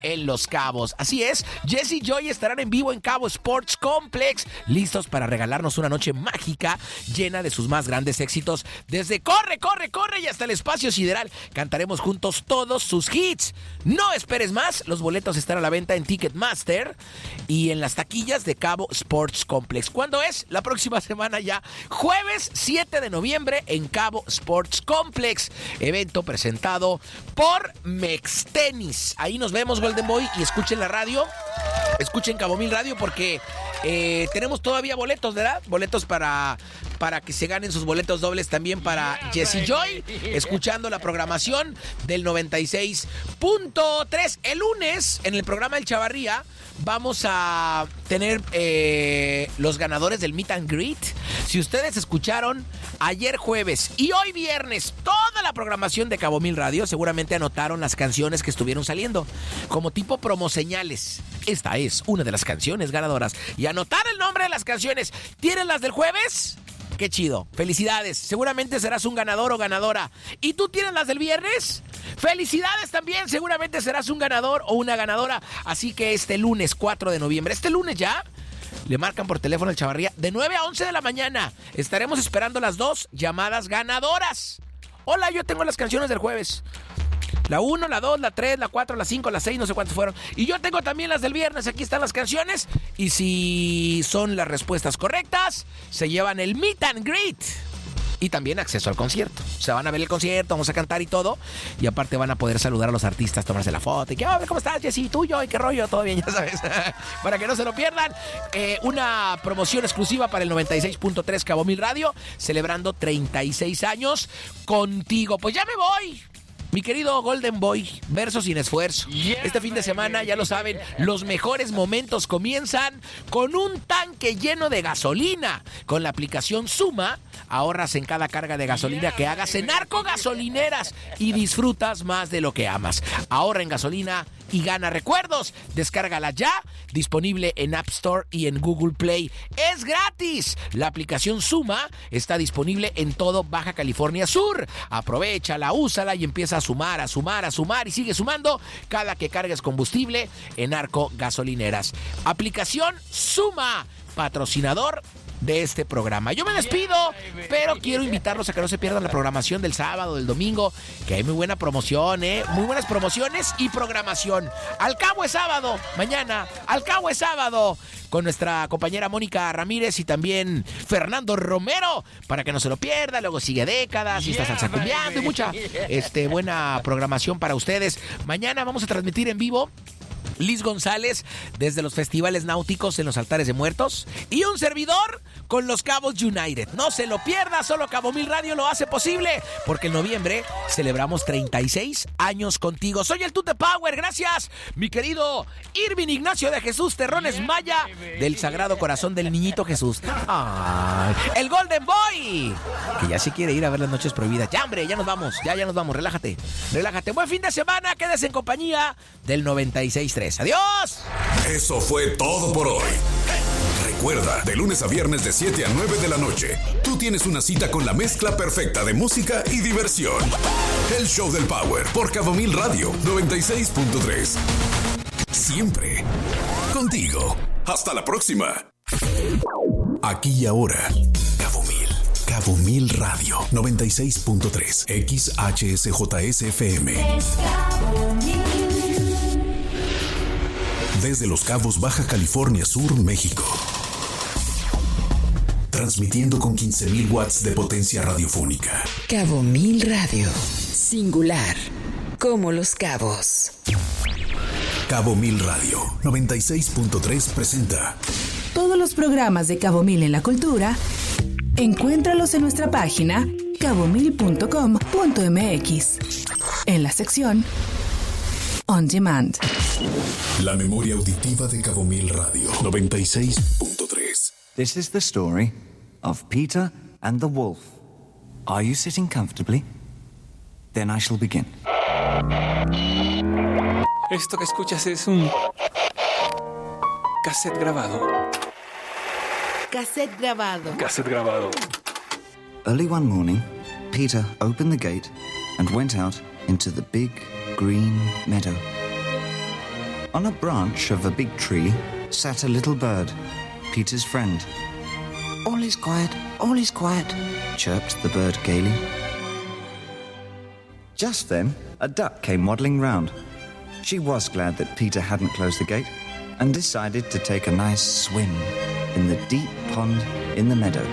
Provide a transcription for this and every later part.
en Los Cabos. Así es, Jesse y Joy estarán en vivo en Cabo Sports Complex, listos para regalarnos una noche mágica llena de sus más grandes éxitos. Desde Corre, Corre, Corre y hasta el Espacio Sideral, cantaremos juntos todos sus hits. No esperes más, los boletos están a la venta en Ticketmaster y en las taquillas de Cabo Sports Complex. ¿Cuándo es? La próxima semana ya, jueves 7 de noviembre en Cabo Sports Complex, evento presentado por Mextenis. Ahí nos vemos, Golden Boy, y escuchen la radio, escuchen Cabo Mil Radio, porque tenemos todavía boletos, ¿verdad? Boletos para que se ganen sus boletos dobles también para Jesse Joy, escuchando la programación del 96.3. El lunes, en el programa El Chavarría, vamos a tener los ganadores del Meet and Greet. Si ustedes escucharon ayer jueves y hoy viernes toda la programación de Cabo Mil Radio, seguramente anotaron las canciones que estuvieron saliendo como tipo promoseñales. Esta es una de las canciones ganadoras. Y anotar el nombre de las canciones. ¿Tienen las del jueves? ¡Qué chido! ¡Felicidades! Seguramente serás un ganador o ganadora. ¿Y tú tienes las del viernes? ¡Felicidades también! Seguramente serás un ganador o una ganadora. Así que este lunes 4 de noviembre, este lunes ya, le marcan por teléfono al Chavarría de 9 a 11 de la mañana. Estaremos esperando las 2 llamadas ganadoras. Hola, yo tengo las canciones del jueves. La 1, la 2, la 3, la 4, la 5, la 6, no sé cuántas fueron. Y yo tengo también las del viernes, aquí están las canciones. Y si son las respuestas correctas, se llevan el Meet and Greet. Y también acceso al concierto. O sea, van a ver el concierto, vamos a cantar y todo. Y aparte van a poder saludar a los artistas, tomarse la foto. Y que, ¿cómo estás, Jessy? ¿Tuyo? ¿Y qué rollo? Todo bien, ya sabes. Para que no se lo pierdan. Una promoción exclusiva para el 96.3 Cabo Mil Radio. Celebrando 36 años contigo. Pues ya me voy. Mi querido Golden Boy, verso sin esfuerzo. Este fin de semana, ya lo saben, los mejores momentos comienzan con un tanque lleno de gasolina. Con la aplicación Suma, ahorras en cada carga de gasolina que hagas en Arco Gasolineras y disfrutas más de lo que amas. Ahorra en gasolina y gana recuerdos. Descárgala ya, disponible en App Store y en Google Play. ¡Es gratis! La aplicación Suma está disponible en todo Baja California Sur. Aprovéchala, úsala y empieza a sumar y sigue sumando cada que cargues combustible en Arco Gasolineras. Aplicación Suma, patrocinador de este programa. Yo me despido, pero quiero invitarlos a que no se pierdan la programación del sábado, del domingo, que hay muy buena promoción, muy buenas promociones y programación. Al cabo es sábado, mañana, al cabo es sábado, con nuestra compañera Mónica Ramírez y también Fernando Romero, para que no se lo pierda. Luego sigue Décadas y está salsa cumbiando y mucha buena programación para ustedes. Mañana vamos a transmitir en vivo Liz González desde los festivales náuticos en los Altares de Muertos y un servidor con los Cabos United. No se lo pierda, solo Cabo Mil Radio lo hace posible, porque en noviembre celebramos 36 años contigo. Soy el Tute Power, gracias mi querido Irving Ignacio de Jesús Terrones Maya del Sagrado Corazón del Niñito Jesús. ¡Ay! El Golden Boy, que ya se quiere ir a ver Las Noches Prohibidas. Ya, hombre, ya nos vamos, relájate. Buen fin de semana, quédese en compañía del 96.3. ¡Adiós! Eso fue todo por hoy. Recuerda, de lunes a viernes de 7 a 9 de la noche, tú tienes una cita con la mezcla perfecta de música y diversión. El Show del Power por Cabo Mil Radio 96.3. Siempre contigo. Hasta la próxima. Aquí y ahora, Cabo Mil Radio 96.3 XHSJSFM. Desde Los Cabos, Baja California Sur, México. Transmitiendo con 15,000 watts de potencia radiofónica. Cabo Mil Radio. Singular. Como Los Cabos. Cabo Mil Radio 96.3 presenta todos los programas de Cabo Mil en la cultura. Encuéntralos en nuestra página cabomil.com.mx en la sección On Demand. La memoria auditiva de Cabo Mil Radio 96.3. This is the story of Peter and the Wolf. Are you sitting comfortably? Then I shall begin. Esto que escuchas es un cassette grabado. Cassette grabado. Cassette grabado. Early one morning, Peter opened the gate and went out into the big green meadow. On a branch of a big tree sat a little bird, Peter's friend. All is quiet, chirped the bird gaily. Just then, a duck came waddling round. She was glad that Peter hadn't closed the gate and decided to take a nice swim in the deep pond in the meadow.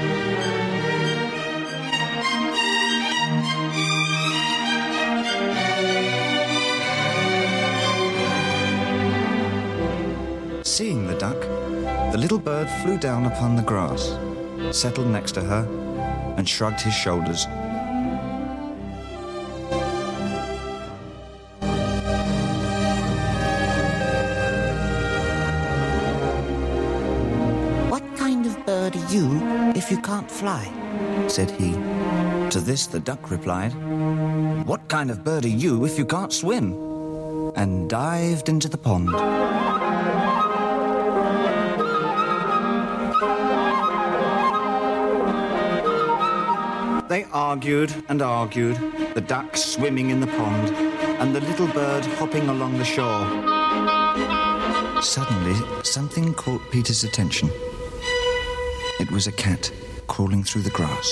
Seeing the duck, the little bird flew down upon the grass, settled next to her, and shrugged his shoulders. "What kind of bird are you if you can't fly?" said he. To this the duck replied, "What kind of bird are you if you can't swim?" and dived into the pond. They argued and argued, the duck swimming in the pond and the little bird hopping along the shore. Suddenly, something caught Peter's attention. It was a cat crawling through the grass.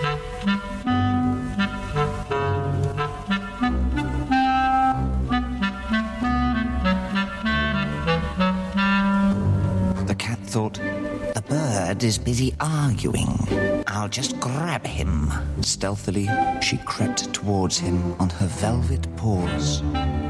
The cat thought, "The bird is busy arguing. I'll just grab him." Stealthily, she crept towards him on her velvet paws.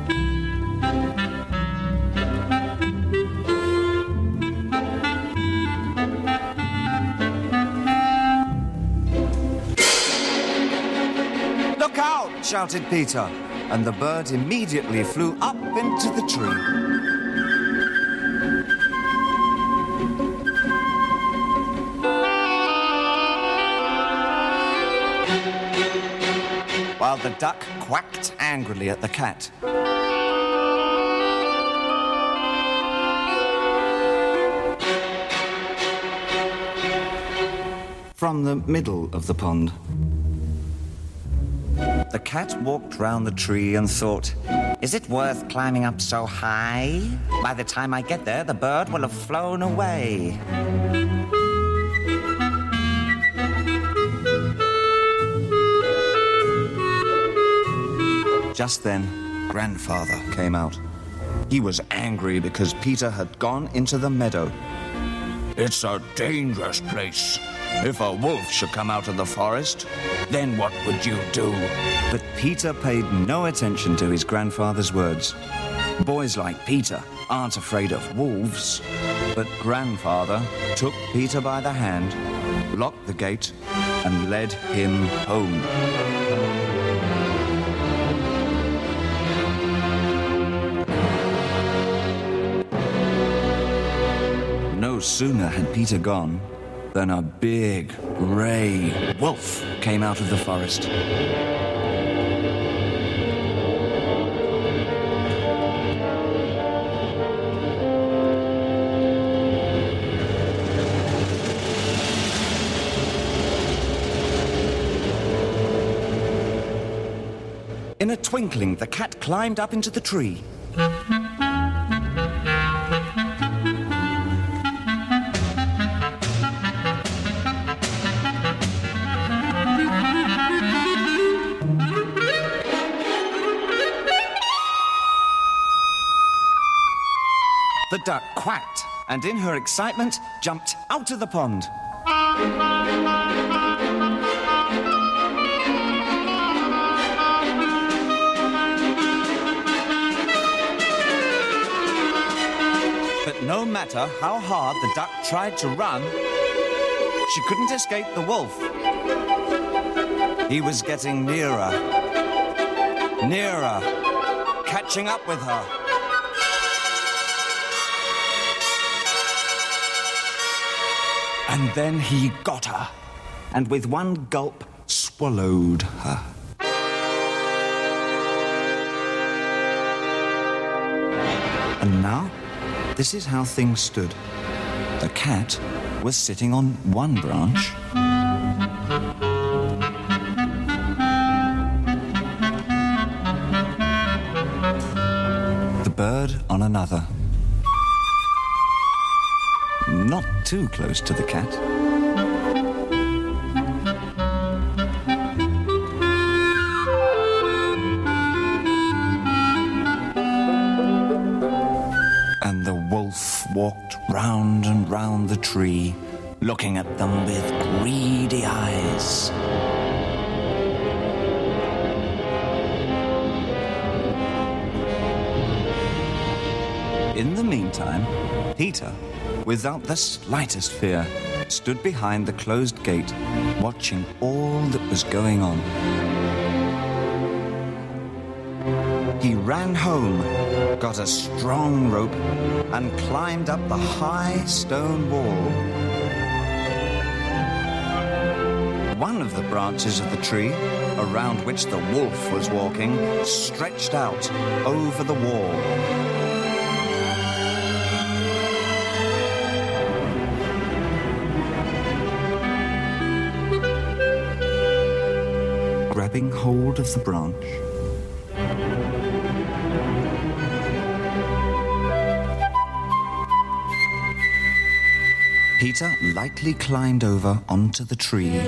"Look out!" shouted Peter, and the bird immediately flew up into the tree. While the duck quacked angrily at the cat. From the middle of the pond, the cat walked round the tree and thought, "Is it worth climbing up so high? By the time I get there, the bird will have flown away." Just then, Grandfather came out. He was angry because Peter had gone into the meadow. "It's a dangerous place. If a wolf should come out of the forest, then what would you do?" But Peter paid no attention to his grandfather's words. Boys like Peter aren't afraid of wolves. But Grandfather took Peter by the hand, locked the gate, and led him home. No sooner had Peter gone than a big grey wolf came out of the forest. In a twinkling, the cat climbed up into the tree. The duck quacked, and in her excitement, jumped out of the pond. But no matter how hard the duck tried to run, she couldn't escape the wolf. He was getting nearer, nearer, catching up with her. And then he got her, and with one gulp, swallowed her. And now, this is how things stood. The cat was sitting on one branch. The bird on one another. Not too close to the cat. And the wolf walked round and round the tree, looking at them with greedy eyes. In the meantime, Peter, without the slightest fear, stood behind the closed gate, watching all that was going on. He ran home, got a strong rope, and climbed up the high stone wall. One of the branches of the tree, around which the wolf was walking, stretched out over the wall. Grabbing hold of the branch, Peter lightly climbed over onto the tree.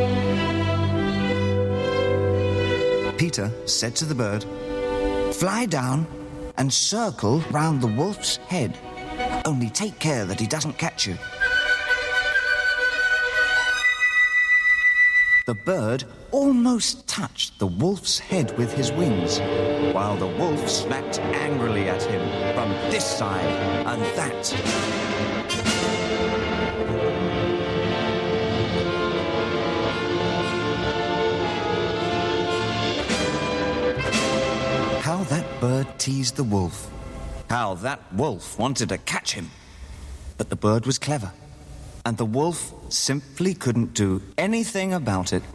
Peter said to the bird, "Fly down and circle round the wolf's head. Only take care that he doesn't catch you." The bird almost touched the wolf's head with his wings, while the wolf snapped angrily at him from this side and that. How that bird teased the wolf. How that wolf wanted to catch him. But the bird was clever, and the wolf simply couldn't do anything about it.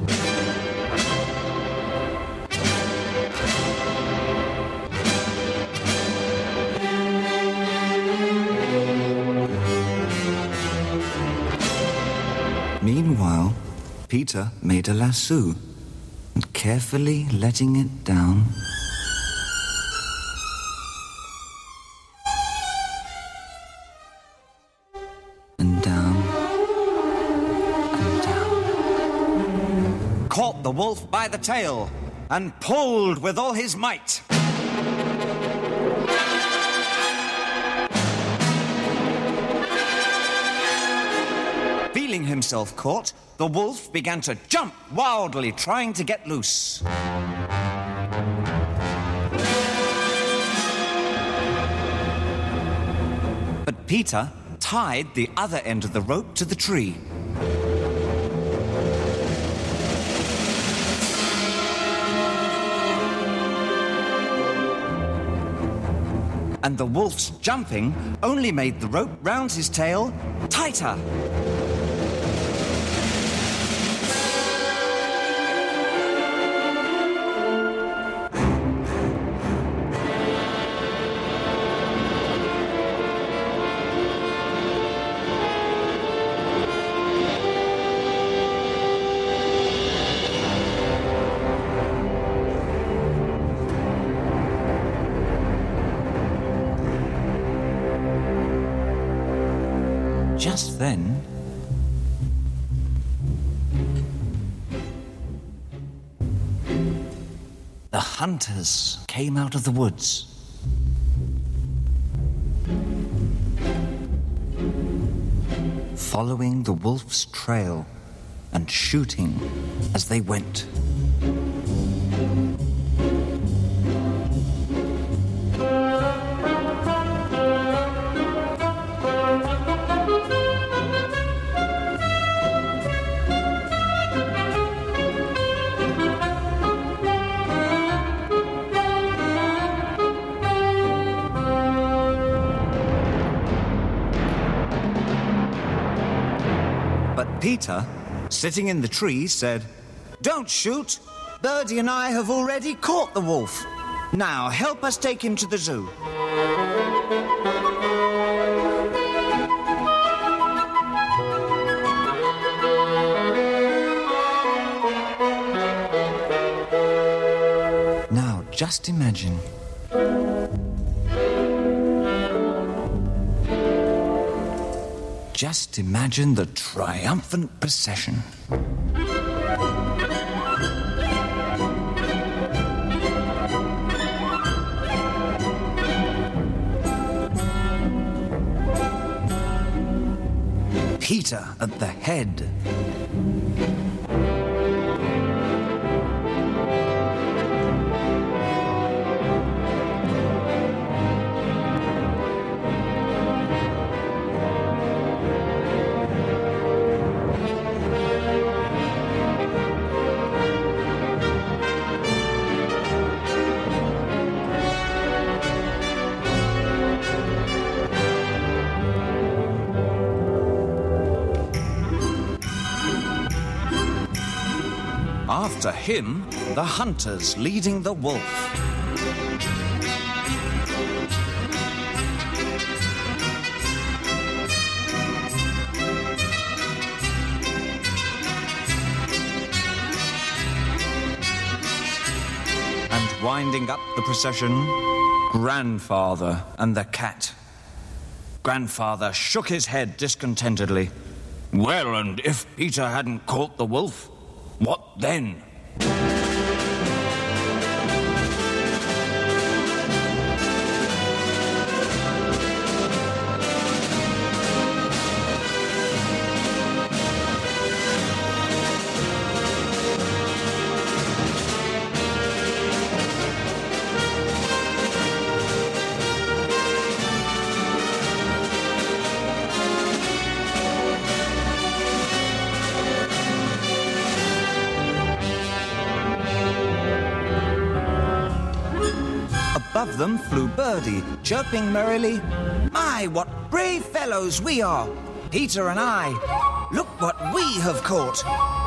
Meanwhile, Peter made a lasso, and carefully letting it down, caught the wolf by the tail and pulled with all his might. Feeling himself caught, the wolf began to jump wildly, trying to get loose. But Peter tied the other end of the rope to the tree. And the wolf's jumping only made the rope round his tail tighter. Just then, the hunters came out of the woods. Following the wolf's trail and shooting as they went. Peter, sitting in the tree, said, "Don't shoot. Birdie and I have already caught the wolf. Now help us take him to the zoo." Now just imagine just imagine the triumphant procession. Peter at the head. After him, the hunters leading the wolf. And winding up the procession, Grandfather and the cat. Grandfather shook his head discontentedly. Well, and if Peter hadn't caught the wolf, what then? Above them flew Birdie, chirping merrily. My, what brave fellows we are, Peter and I. Look what we have caught.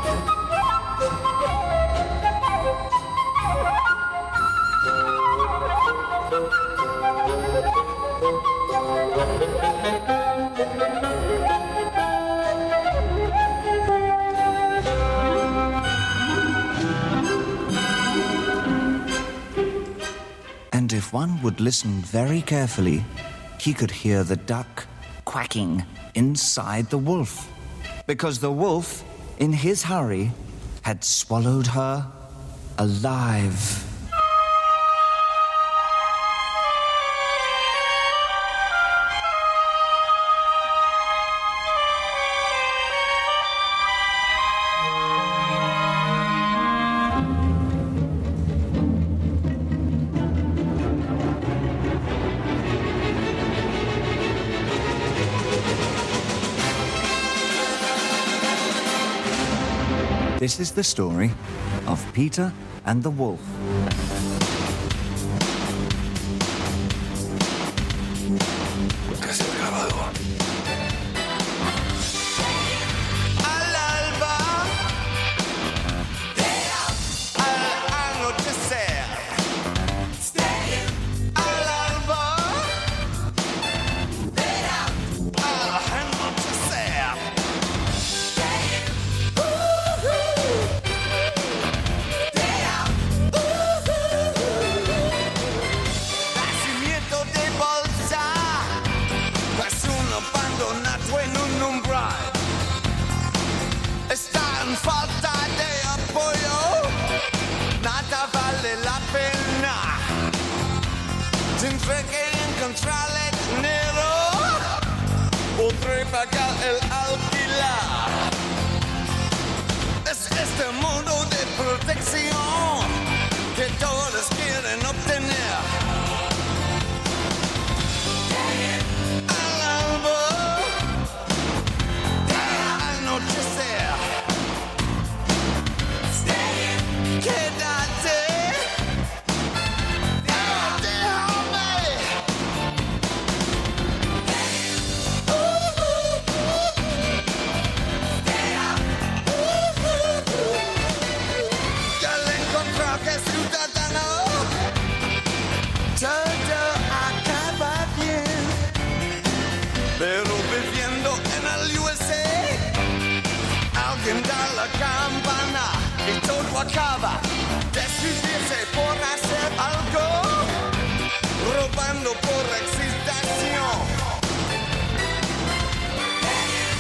And if one would listen very carefully, he could hear the duck quacking inside the wolf. Because the wolf, in his hurry, had swallowed her alive. This is the story of Peter and the wolf. Al alba, al anochecer, al alba, al anochecer. Nacimiento de bolsa, pues uno abandonado en un umbral. Está en falta de apoyo, nada vale la pena. Tendré que encontrarle dinero, podré pagar el alquiler. Es este mundo de protección que todos quieren obtener. Al alba, al anochecer, quédate, déjame. Ya le encontró que es ciudadano, todo acaba bien. Pero viviendo en el USA, alguien da la campana y todo acaba. Decidirse por hacer algo, robando por excitación.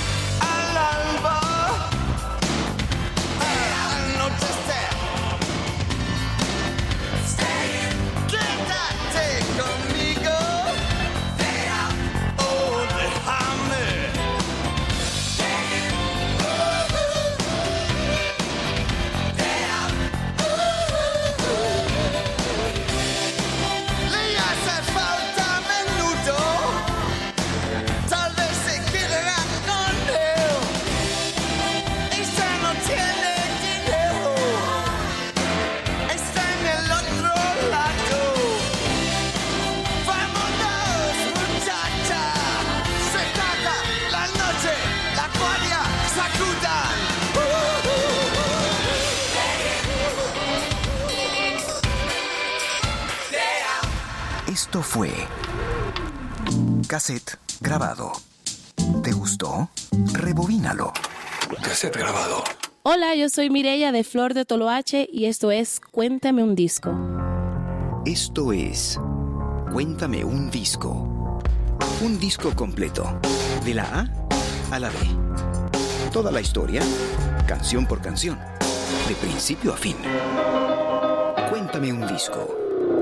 Esto fue Cassette Grabado. ¿Te gustó? Rebobínalo. Cassette grabado. Hola, yo soy Mireya de Flor de Toloache y esto es Cuéntame un disco. Esto es Cuéntame un disco. Un disco completo, de la A a la B. Toda la historia, canción por canción, de principio a fin. Cuéntame un disco.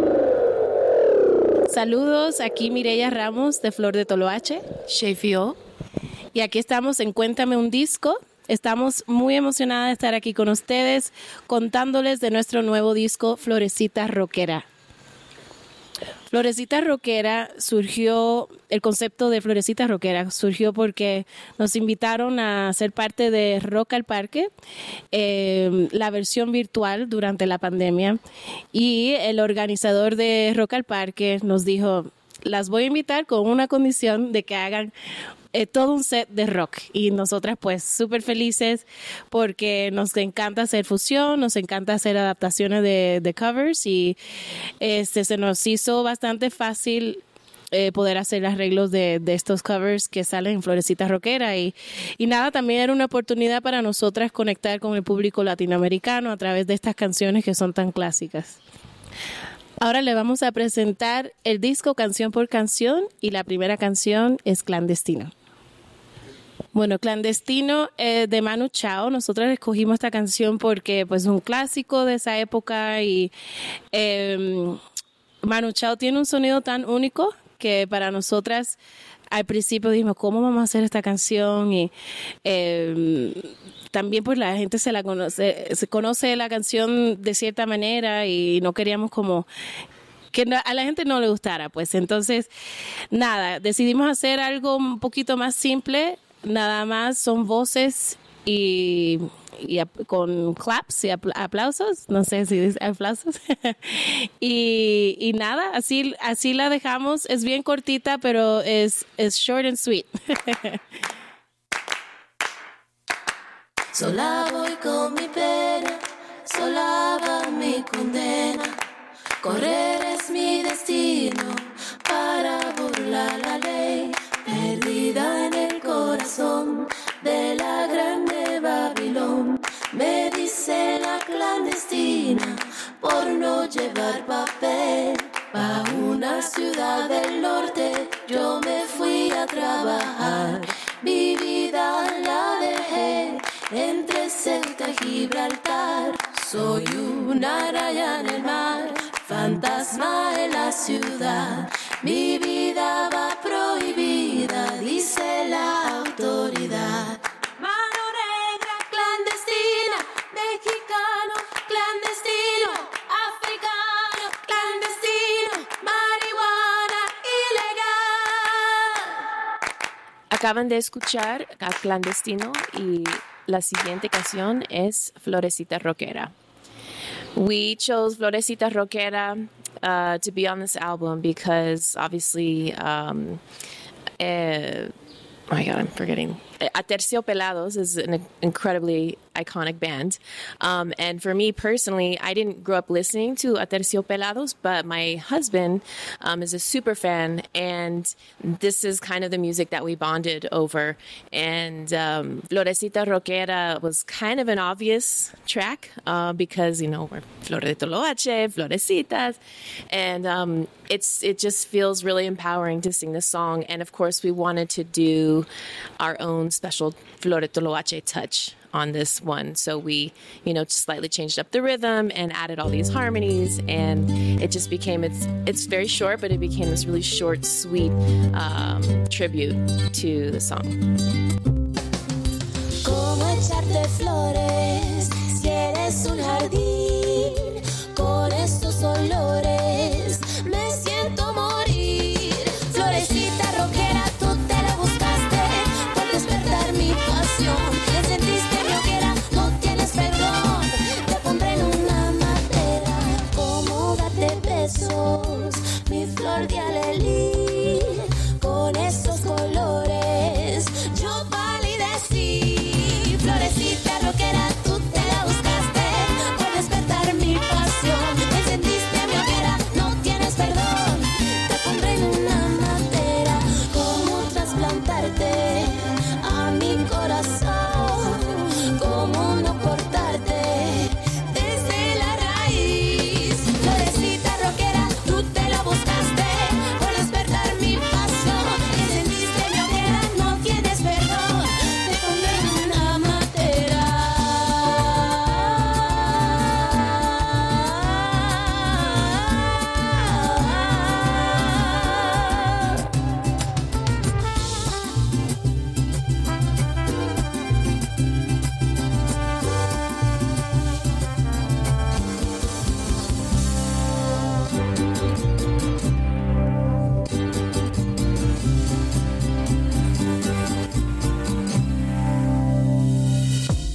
Saludos, aquí Mireya Ramos de Flor de Toloache, Sheffield. Y aquí estamos en Cuéntame un disco. Estamos muy emocionadas de estar aquí con ustedes contándoles de nuestro nuevo disco Florecita Rockera. Florecita Rockera el concepto de Florecita Rockera surgió porque nos invitaron a ser parte de Rock al Parque, la versión virtual durante la pandemia, y el organizador de Rock al Parque nos dijo, las voy a invitar con una condición de que hagan todo un set de rock, y nosotras pues súper felices porque nos encanta hacer fusión, nos encanta hacer adaptaciones de covers, y se nos hizo bastante fácil poder hacer arreglos de estos covers que salen en Florecita Rockera, y nada, también era una oportunidad para nosotras conectar con el público latinoamericano a través de estas canciones que son tan clásicas. Ahora le vamos a presentar el disco canción por canción, y la primera canción es Clandestino. Bueno, Clandestino de Manu Chao. Nosotros escogimos esta canción porque pues es un clásico de esa época, y Manu Chao tiene un sonido tan único que para nosotras al principio dijimos, ¿cómo vamos a hacer esta canción? Y también pues la gente se conoce la canción de cierta manera, y no queríamos como que a la gente no le gustara, pues. Entonces, nada, decidimos hacer algo un poquito más simple. Nada más son voces y con claps y aplausos, no sé si dice aplausos. y nada, así la dejamos. Es bien cortita, pero es short and sweet. Sola voy con mi pena, sola va mi condena. Correr es mi destino para burlar la ley. Perdida en el corazón de la grande Babilón, me dice la clandestina por no llevar papel. Pa' una ciudad del norte yo me fui a trabajar. Mi vida la dejé entre Ceuta y Gibraltar. Soy una raya en el mar, fantasma en la ciudad. Mi vida va prohibida, dice la autoridad. Mano negra, clandestina, mexicano, clandestino, africano, clandestino, marihuana ilegal. Acaban de escuchar a Clandestino, y la siguiente canción es Florecita Rockera. We chose Florecita Rockera to be on this album because obviously, oh my God, I'm forgetting. Aterciopelados is an incredibly iconic band. And for me personally, I didn't grow up listening to Aterciopelados, but my husband is a super fan, and this is kind of the music that we bonded over. And Florecita Rockera was kind of an obvious track because, you know, we're Flor de Toloache, Florecitas, and it just feels really empowering to sing this song. And of course, we wanted to do our own special Flor de Toloache touch on this one. So we, slightly changed up the rhythm and added all these harmonies, and it just became, it's very short, but it became this really short, sweet tribute to the song. ¿Cómo echarte flores si eres un jardín? Con estos olores me siento morir. Florecita rockera, tú te la buscaste por despertar mi pasión. Encendiste mi hoguera, no tienes perdón. Te pondré en una madera. ¿Cómo darte besos, mi flor de alelí? Con estos colores yo palidecí. Florecita rockera, tú te la buscaste por despertar mi pasión. Encendiste mi hoguera, no tienes perdón. Te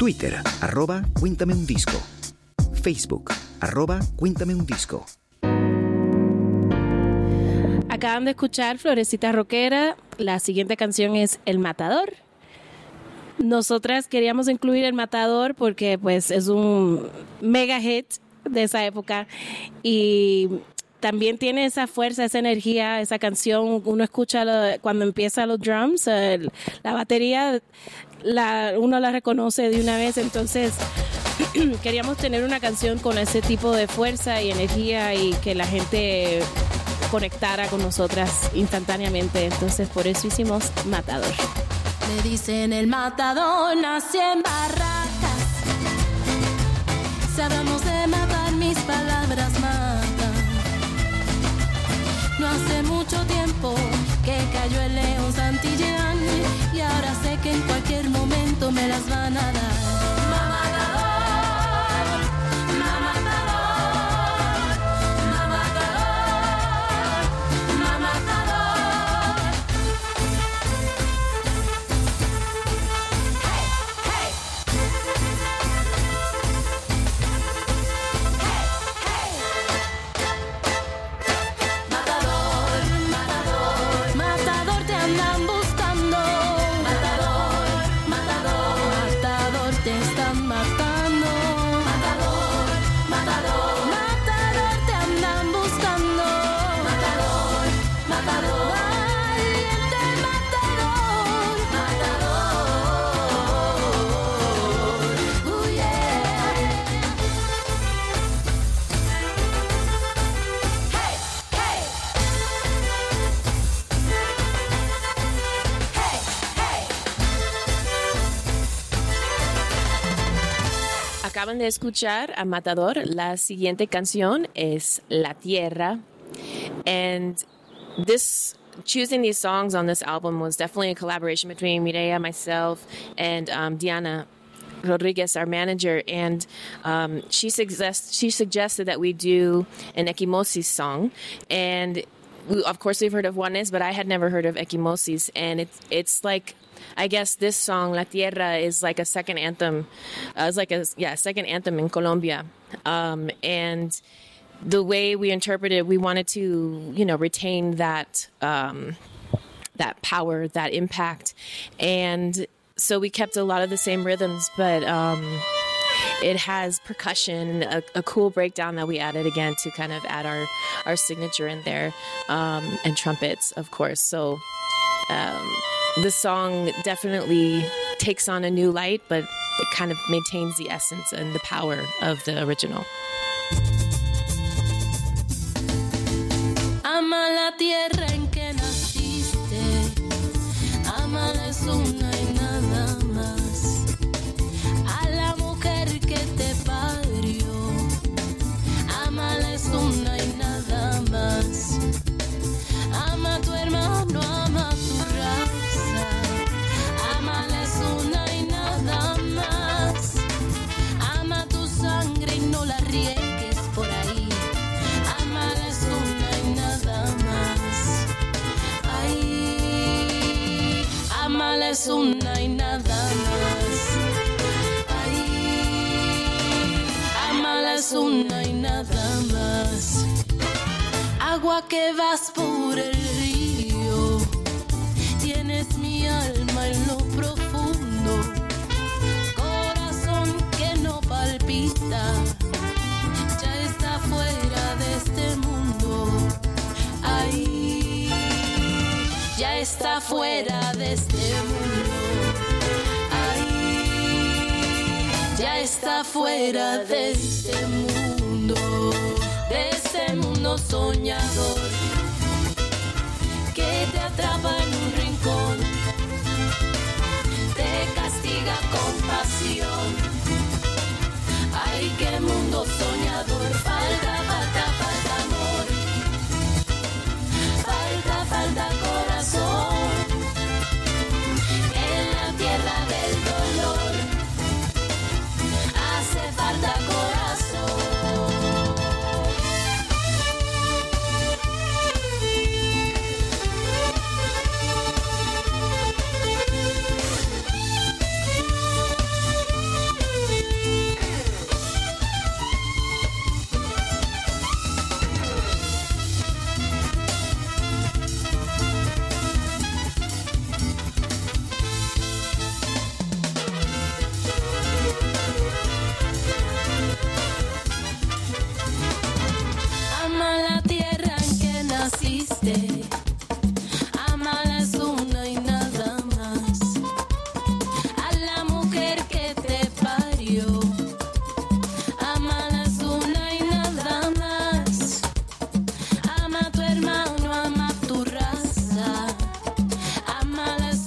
Twitter, @Cuéntame un disco. Facebook, @Cuéntame un disco. Acaban de escuchar Florecita Rockera. La siguiente canción es El Matador. Nosotras queríamos incluir El Matador porque pues es un mega hit de esa época y también tiene esa fuerza, esa energía, esa canción. Uno escucha cuando empieza los drums, la batería, uno la reconoce de una vez. Entonces queríamos tener una canción con ese tipo de fuerza y energía y que la gente conectara con nosotras instantáneamente. Entonces por eso hicimos Matador. Me dicen el matador, nací en Barracas. Si hablamos de matar, mis palabras matan. No hace mucho tiempo que cayó el león Santillán y ahora sé que en cualquier momento me las van a dar. Acaban de escuchar a Matador. La siguiente canción es La Tierra. And choosing these songs on this album was definitely a collaboration between Mireya, myself, and Diana Rodriguez, our manager. And she suggested that we do an Ekimosis song. And of course we've heard of Juanes, but I had never heard of Ekimosis. And it's like, I guess this song, La Tierra, is like a second anthem. It's like a second anthem in Colombia. And the way we interpreted it, we wanted to, retain that that power, that impact. And so we kept a lot of the same rhythms, but it has percussion, a cool breakdown that we added again to kind of add our signature in there, and trumpets, of course. So the song definitely takes on a new light, but it kind of maintains the essence and the power of the original. Ama la tierra en que naciste, amala es una y nada más. A la mujer que te parió, amala es una y nada más. Ama a tu hermano, ama tu raza, amala es una y nada más. Ama tu sangre y no la riegues por ahí, amala es una y nada más. Ay, amala es una y nada más. Ay, amala es una y nada más. Agua que vas por el río, tienes mi alma en lo profundo, corazón que no palpita, ya está fuera de este mundo. Ay, ya está fuera de este mundo. Ay, ya está fuera de este mundo. De ese mundo soñador que te atrapa en un rincón, te castiga con pasión. Ay, qué mundo soñador. Falta, falta, falta amor, falta, falta corazón. En la tierra del dolor hace falta corazón.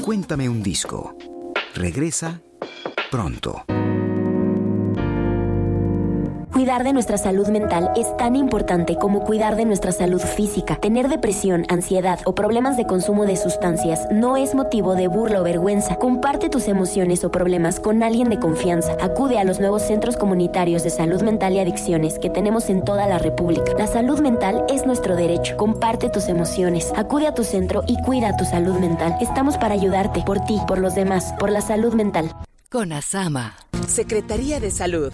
Cuéntame un disco. Regresa pronto. Cuidar de nuestra salud mental es tan importante como cuidar de nuestra salud física. Tener depresión, ansiedad o problemas de consumo de sustancias no es motivo de burla o vergüenza. Comparte tus emociones o problemas con alguien de confianza. Acude a los nuevos centros comunitarios de salud mental y adicciones que tenemos en toda la República. La salud mental es nuestro derecho. Comparte tus emociones. Acude a tu centro y cuida tu salud mental. Estamos para ayudarte, por ti, por los demás, por la salud mental. CONASAMA, Secretaría de Salud.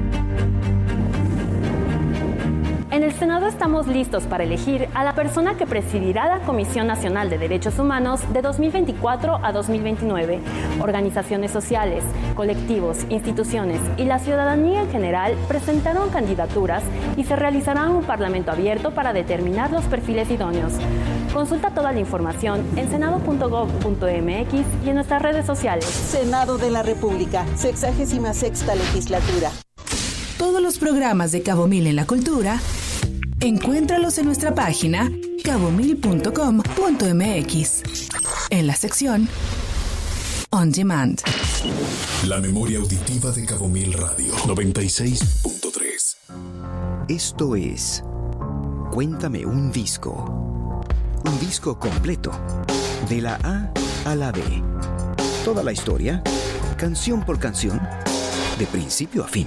En el Senado estamos listos para elegir a la persona que presidirá la Comisión Nacional de Derechos Humanos de 2024 a 2029. Organizaciones sociales, colectivos, instituciones y la ciudadanía en general presentaron candidaturas y se realizará un parlamento abierto para determinar los perfiles idóneos. Consulta toda la información en senado.gov.mx y en nuestras redes sociales. Senado de la República, 66ª legislatura. Todos los programas de Cabo Mil en la Cultura, encuéntralos en nuestra página cabomil.com.mx, en la sección On Demand. La memoria auditiva de Cabo Mil Radio 96.3. Esto es Cuéntame un disco. Un disco completo, de la A a la B. Toda la historia, canción por canción, de principio a fin.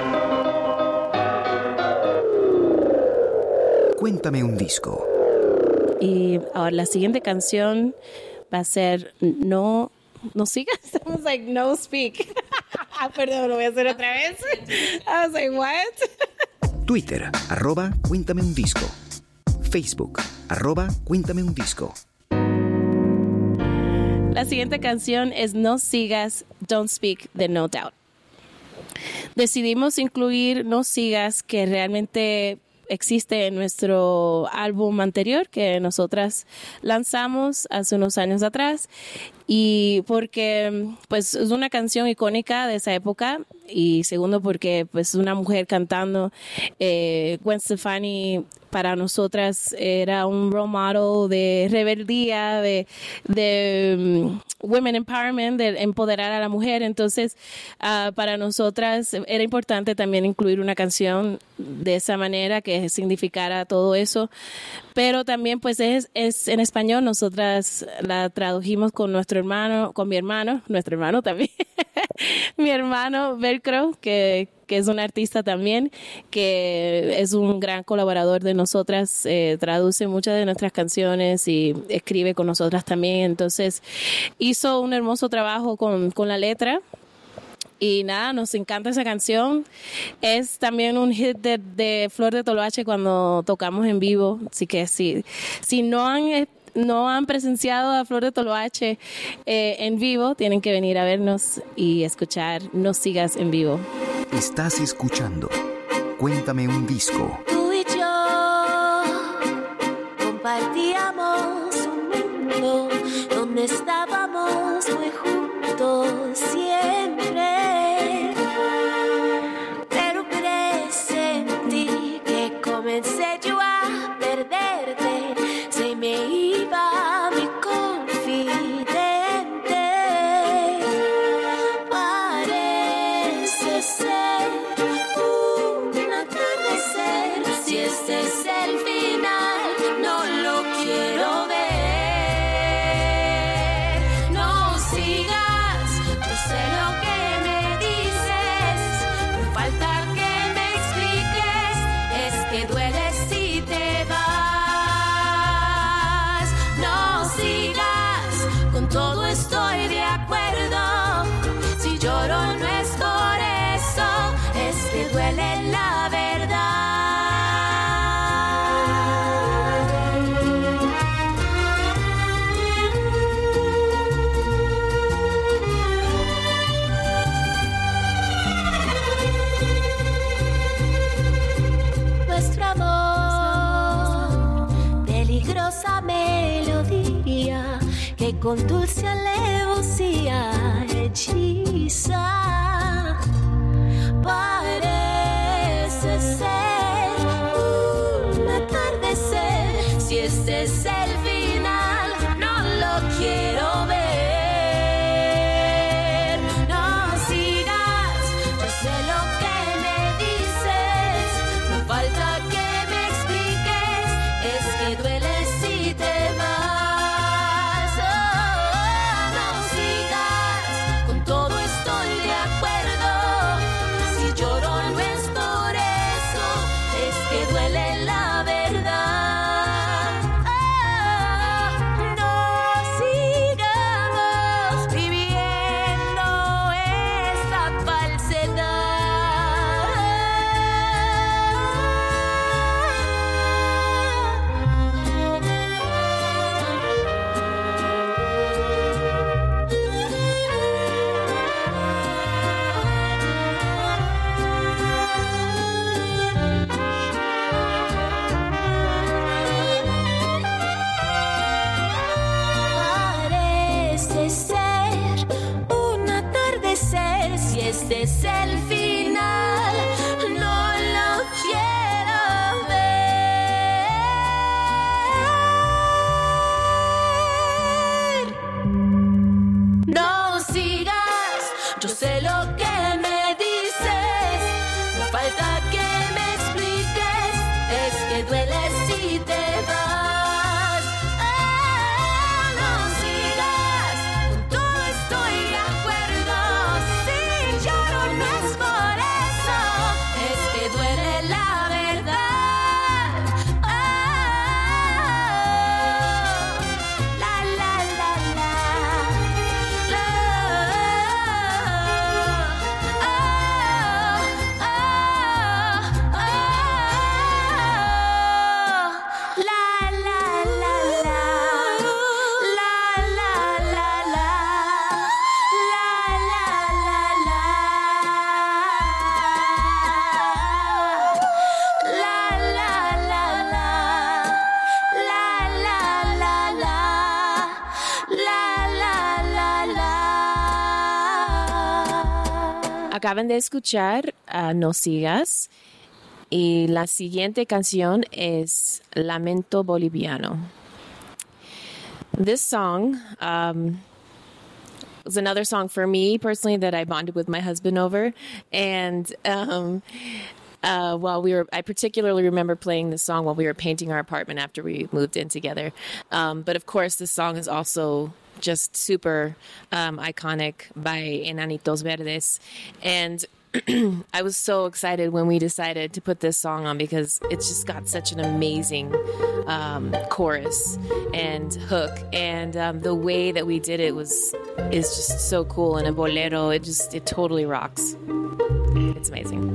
Cuéntame un disco. Y ahora la siguiente canción va a ser No sigas. I was like, no speak. Perdón, lo voy a hacer otra vez. I was like, what? Twitter, @Cuéntame un disco. Facebook, @Cuéntame un disco. La siguiente canción es No sigas, Don't Speak de No Doubt. Decidimos incluir No sigas, que realmente existe en nuestro álbum anterior que nosotras lanzamos hace unos años atrás, y porque pues es una canción icónica de esa época, y segundo porque pues una mujer cantando. Gwen Stefani para nosotras era un role model de rebeldía, de women empowerment, de empoderar a la mujer. Entonces para nosotras era importante también incluir una canción de esa manera que significara todo eso, pero también pues es en español. Nosotras la tradujimos con nuestro hermano también mi hermano Velcro, que es un artista también, que es un gran colaborador de nosotras, traduce muchas de nuestras canciones y escribe con nosotras también. Entonces hizo un hermoso trabajo con la letra. Y nada, nos encanta esa canción. Es también un hit de Flor de Toloache cuando tocamos en vivo. Así que si no han presenciado a Flor de Toloache en vivo, tienen que venir a vernos y escuchar No sigas en vivo. Estás escuchando Cuéntame un disco. Tú y yo compartíamos un mundo donde estábamos muy juntos siempre, pero presentí que comencé yo a perderte, se me iba mi confidente. Parece ser un atardecer, si este es el final, no lo quiero ver. No sigas, yo sé lo que me dices, no falta que me expliques, es que duele si te vas. No sigas, con todo estoy de acuerdo, si lloro no es por eso, es que duele la verdad. Nuestro amor, peligrosa melodía que con dulce alevosía hechiza, parece ser un atardecer, si este es el final, no lo quiero ver. No sigas, yo sé lo que me dices. No falta que me expliques, es que duele si te vas. No sigas, con todo estoy de acuerdo. Si lloro no es por eso, es que duele la verdad. Acaban de escuchar No Sigas y la siguiente canción es Lamento Boliviano. This song was another song for me personally that I bonded with my husband over, and I particularly remember playing this song while we were painting our apartment after we moved in together. But of course, this song is also just super iconic by Enanitos Verdes. And I was so excited when we decided to put this song on because it's just got such an amazing chorus and hook. And the way that we did it is just so cool. And a bolero, it totally rocks. It's amazing.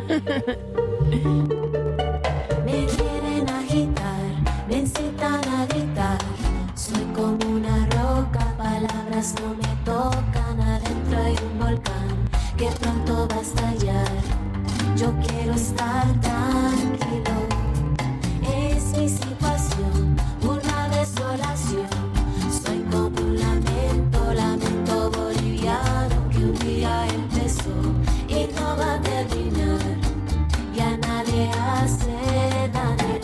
Me quieren agitar, me incitan a gritar. Soy como una roca, palabras no me tocan. Adentro hay un volcán que pronto va a estallar. Yo quiero estar tranquilo. Es mi situación, una desolación. Soy como un lamento boliviano que un día empezó y no va a terminar. Ya nadie hace daño.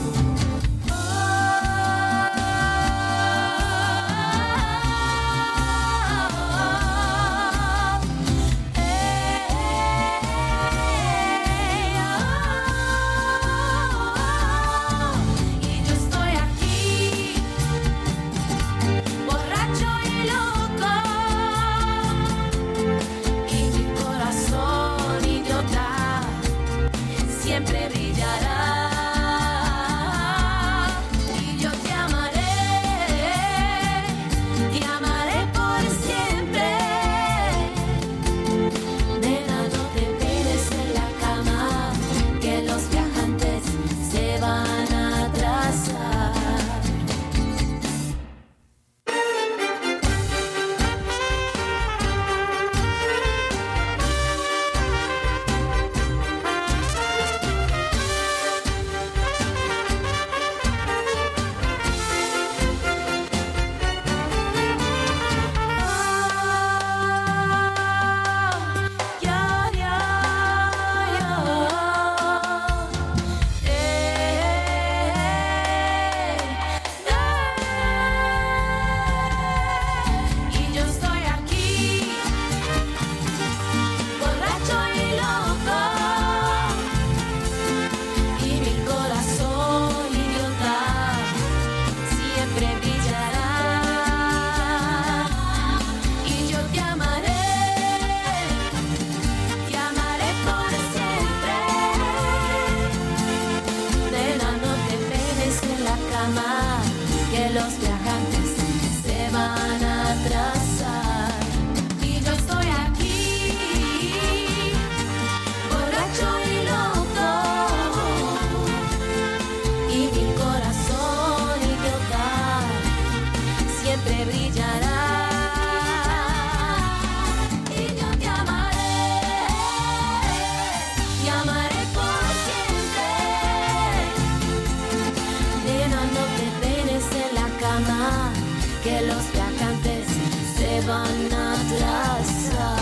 Que los viajantes se van a atrasar.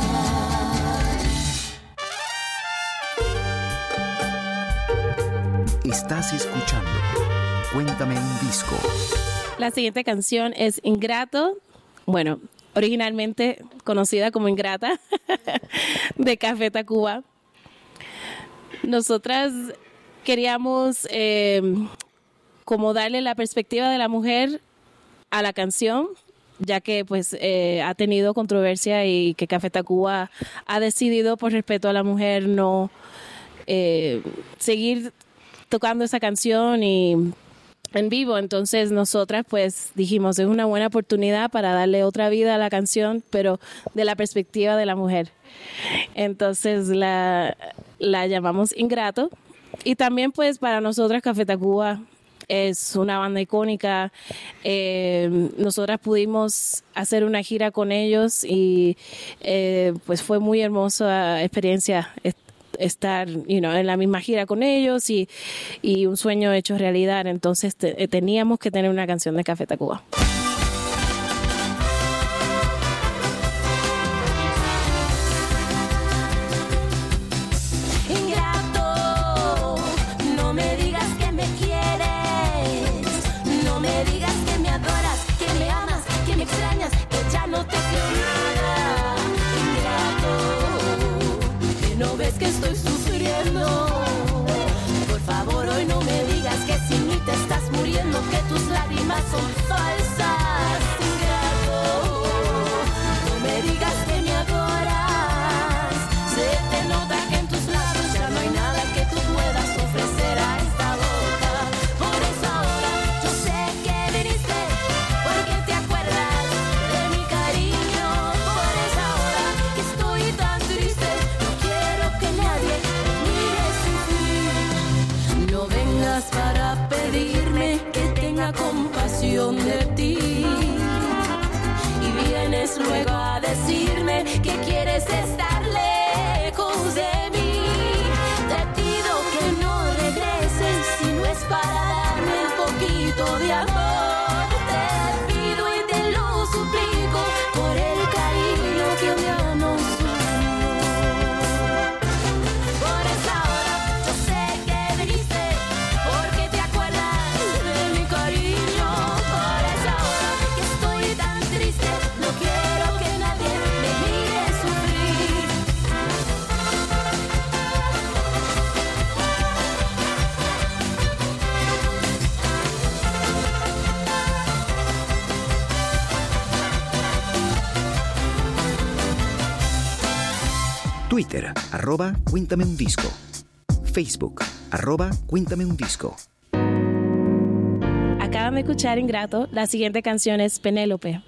Estás escuchando Cuéntame un disco. La siguiente canción es Ingrato. Bueno, originalmente conocida como Ingrata, de Café Tacuba. Nosotras queríamos como darle la perspectiva de la mujer a la canción, ya que pues ha tenido controversia y que Café Tacuba ha decidido por respeto a la mujer no seguir tocando esa canción y en vivo. Entonces nosotras pues dijimos, es una buena oportunidad para darle otra vida a la canción, pero de la perspectiva de la mujer. Entonces la llamamos Ingrato, y también pues para nosotras Café Tacuba es una banda icónica. Nosotras pudimos hacer una gira con ellos y pues fue muy hermosa experiencia estar en la misma gira con ellos y un sueño hecho realidad. Entonces teníamos que tener una canción de Café Tacuba. Que estoy sufriendo, por favor hoy no me digas que sin mí te estás muriendo, que tus lágrimas son falsas. Ingrato, no me digas que me adoras, se te nota que en tus labios ya no hay nada que tú puedas ofrecer a esta boca. Por eso ahora yo sé que viniste porque te acuerdas de mi cariño. Por eso ahora que estoy tan triste, no vengas para pedirme que tenga compasión de ti y vienes luego a decirme que quieres estar lejos de mí. Te pido que no regreses si no es para darme un poquito de amor. Te pido y te lo suplico por el cariño que ya nos unió. Por eso ahora yo sé que viniste porque te acuerdas de mi cariño. Por eso ahora que estoy tan triste, no quiero que nadie me mire sufrir. Twitter, @Cuéntame un disco. Facebook, @Cuéntame un disco. Acaban de escuchar Ingrato. La siguiente canción es Penélope.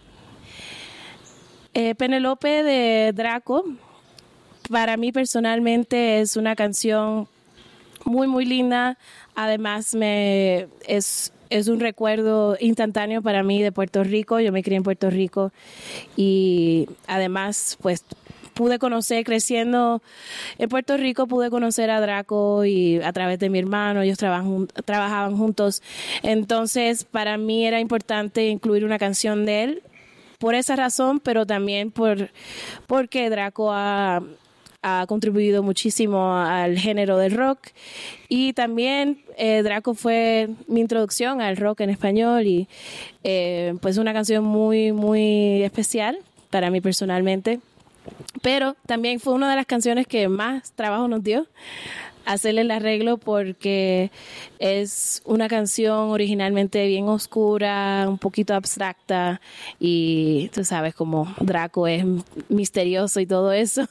Penélope de Draco, para mí personalmente es una canción muy, muy linda. Además, es un recuerdo instantáneo para mí de Puerto Rico. Yo me crié en Puerto Rico y además, pues, pude conocer, creciendo en Puerto Rico, pude conocer a Draco y a través de mi hermano, ellos trabajaban juntos. Entonces, para mí era importante incluir una canción de él por esa razón, pero también porque Draco ha contribuido muchísimo al género del rock, y también Draco fue mi introducción al rock en español y pues una canción muy, muy especial para mí personalmente. Pero también fue una de las canciones que más trabajo nos dio hacerle el arreglo, porque es una canción originalmente bien oscura, un poquito abstracta, y tú sabes como Draco es misterioso y todo eso.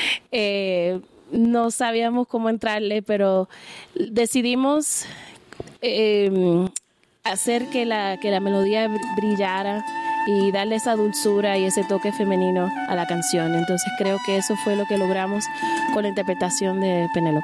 No sabíamos cómo entrarle, pero decidimos hacer que la melodía brillara y darle esa dulzura y ese toque femenino a la canción. Entonces creo que eso fue lo que logramos con la interpretación de Penélope.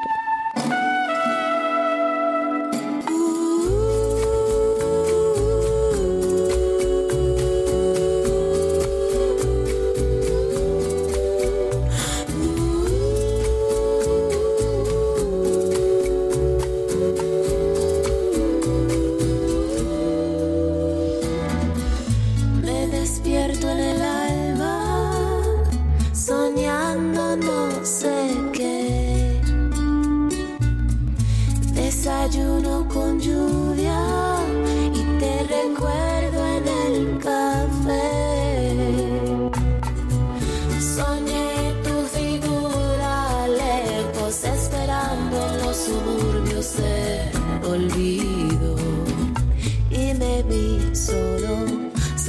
Desayuno con lluvia y te recuerdo en el café.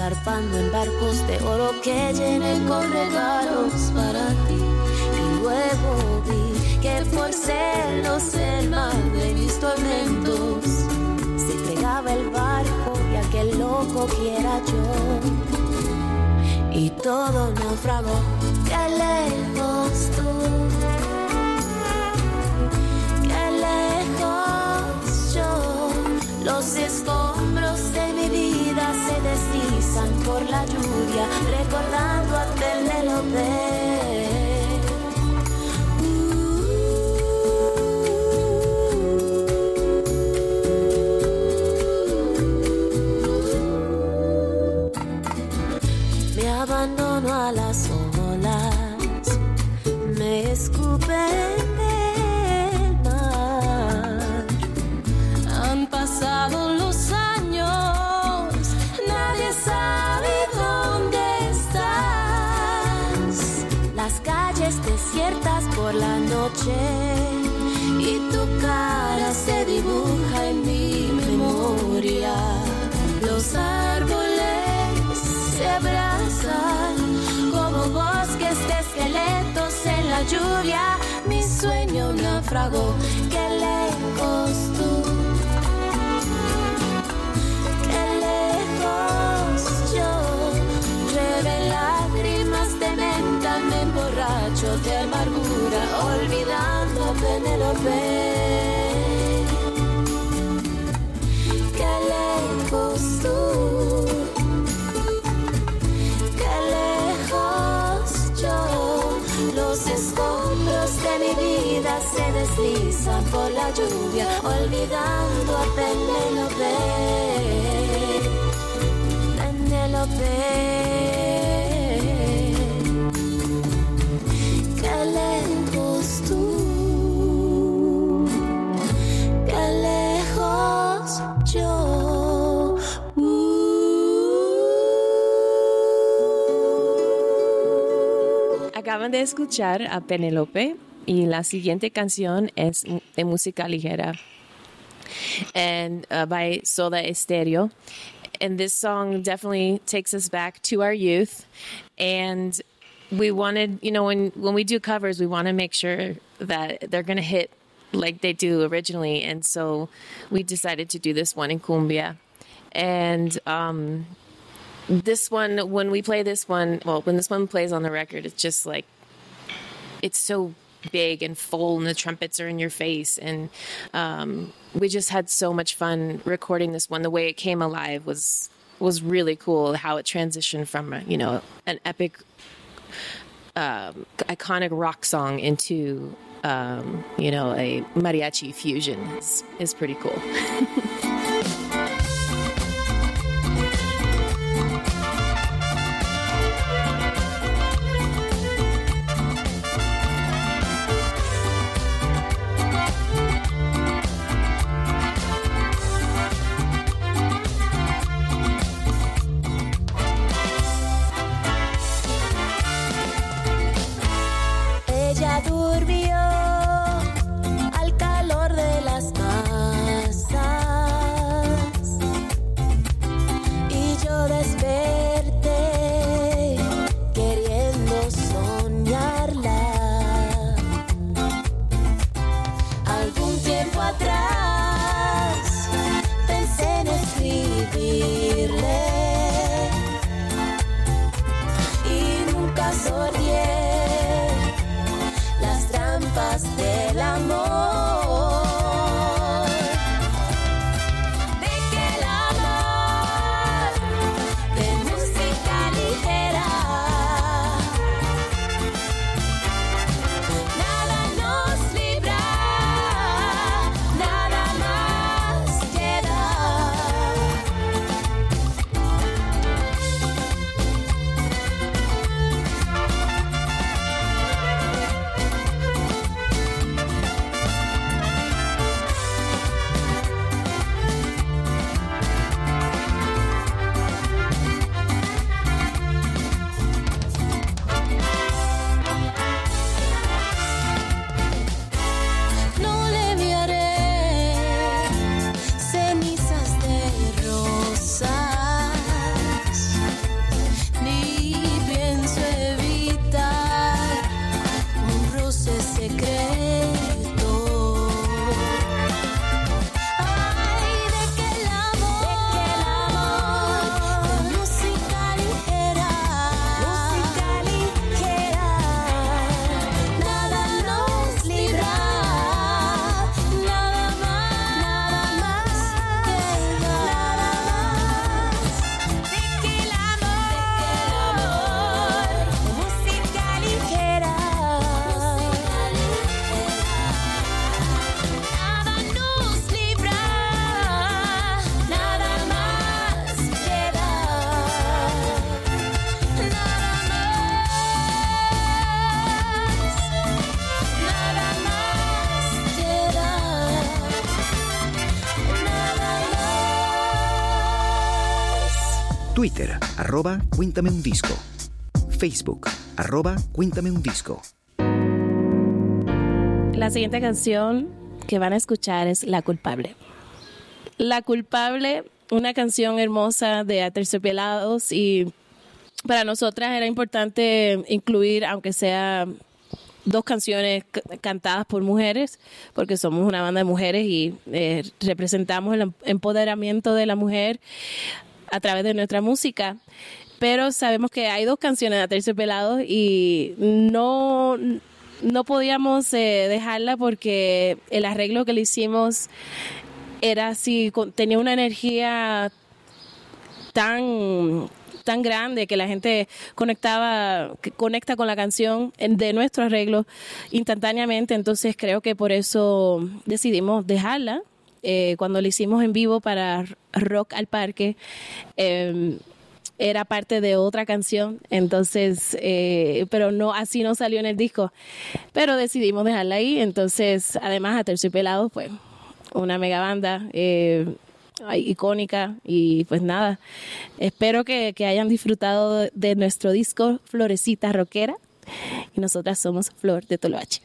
zarpando en barcos de oro que llenen con regalos para ti. Y luego vi que por celos el mar de mis tormentos se entregaba el barco y aquel loco que era yo. Y todo naufragó, qué lejos tú, qué lejos yo. Los escombros de mi vida se deslizan por la lluvia, recordando a Penélope. Abandono a las olas, me escupen del mar. Han pasado los años, nadie sabe dónde estás. Las calles desiertas por la noche y tu cara se dibuja en mi memoria. Los árboles se abrazan como bosques de esqueletos en la lluvia. Mi sueño naufragó, qué lejos tú, qué lejos yo. Llueven lágrimas de menta, me emborracho de amargura, olvidando a Penélope. Qué lejos tú, los escombros de mi vida se deslizan por la lluvia, olvidando a Penélope. Penélope, qué lejos tú, qué lejos yo. Acaban de escuchar a Penélope y la siguiente canción es de música ligera and by Soda Stereo. And this song definitely takes us back to our youth. And we wanted, you know, when we do covers, we want to make sure that they're going to hit like they do originally. And so we decided to do this one in cumbia. And this one, when we play this one, well, when this one plays on the record, it's just like, it's so big and full and the trumpets are in your face. And we just had so much fun recording this one. The way it came alive was really cool, how it transitioned from, you know, an epic, iconic rock song into, you know, a mariachi fusion is pretty cool. Durmió al calor de las Twitter, @Cuéntame un disco. Facebook, @Cuéntame un disco. La siguiente canción que van a escuchar es La Culpable. La Culpable, una canción hermosa de Aterciopelados, y para nosotras era importante incluir, aunque sea 2 canciones cantadas por mujeres, porque somos una banda de mujeres y representamos el empoderamiento de la mujer a través de nuestra música. Pero sabemos que hay 2 canciones de Aterciopelados y no podíamos dejarla porque el arreglo que le hicimos era así, tenía una energía tan grande que la gente conecta con la canción de nuestro arreglo instantáneamente. Entonces creo que por eso decidimos dejarla. Cuando lo hicimos en vivo para Rock al Parque, era parte de otra canción, entonces, pero así no salió en el disco, pero decidimos dejarla ahí. Entonces, además, Aterciopelados, pues, una mega banda icónica, y pues nada, espero que hayan disfrutado de nuestro disco Florecita Rockera, y nosotras somos Flor de Toloache.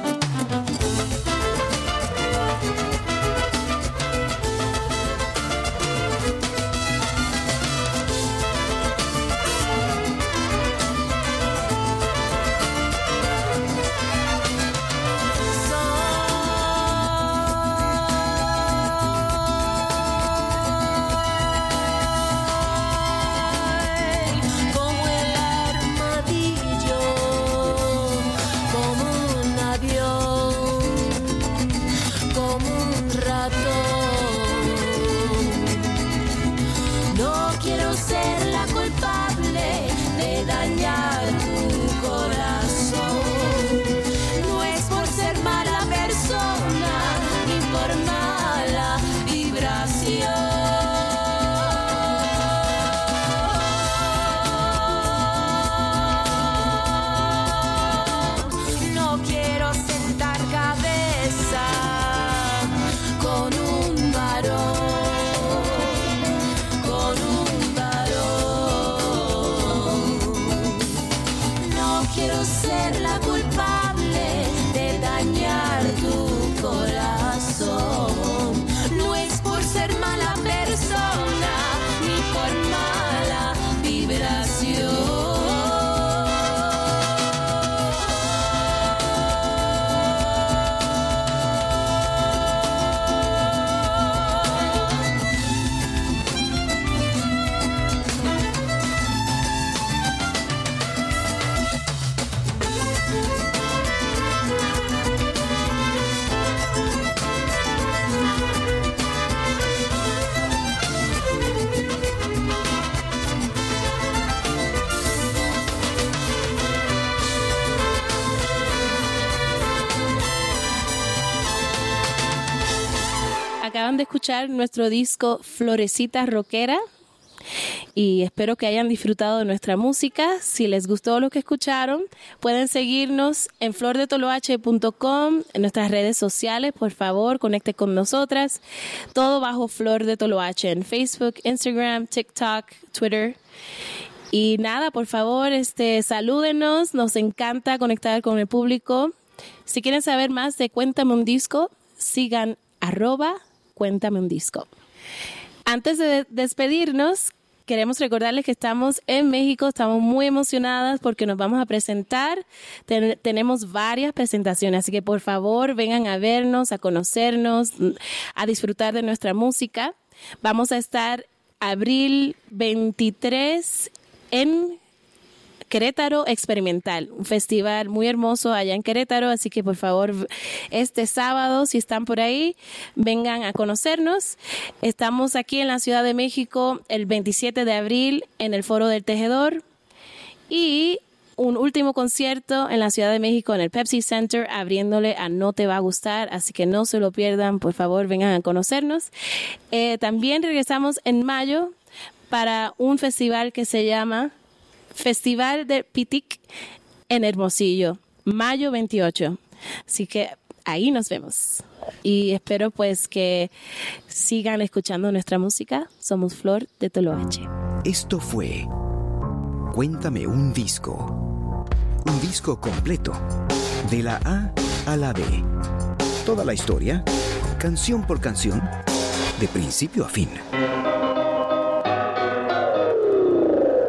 Acaban de escuchar nuestro disco Florecita Rockera y espero que hayan disfrutado de nuestra música. Si les gustó lo que escucharon, pueden seguirnos en flordetoloache.com, en nuestras redes sociales. Por favor, conecte con nosotras. Todo bajo Flor de Toloache en Facebook, Instagram, TikTok, Twitter. Y nada, por favor, salúdenos. Nos encanta conectar con el público. Si quieren saber más de Cuéntame un Disco, sigan @Cuéntame un Disco. Antes de despedirnos, queremos recordarles que estamos en México, estamos muy emocionadas porque nos vamos a presentar. Tenemos varias presentaciones, así que por favor vengan a vernos, a conocernos, a disfrutar de nuestra música. Vamos a estar abril 23 en Querétaro Experimental, un festival muy hermoso allá en Querétaro, así que por favor este sábado, si están por ahí, vengan a conocernos. Estamos aquí en la Ciudad de México el 27 de abril en el Foro del Tejedor, y un último concierto en la Ciudad de México en el Pepsi Center, abriéndole a No Te Va a Gustar, así que no se lo pierdan, por favor vengan a conocernos. También regresamos en mayo para un festival que se llama Festival de Pitic en Hermosillo, mayo 28. Así que ahí nos vemos. Y espero pues que sigan escuchando nuestra música. Somos Flor de Toloache. Esto fue Cuéntame un disco. Un disco completo, de la A a la B. Toda la historia, canción por canción, de principio a fin.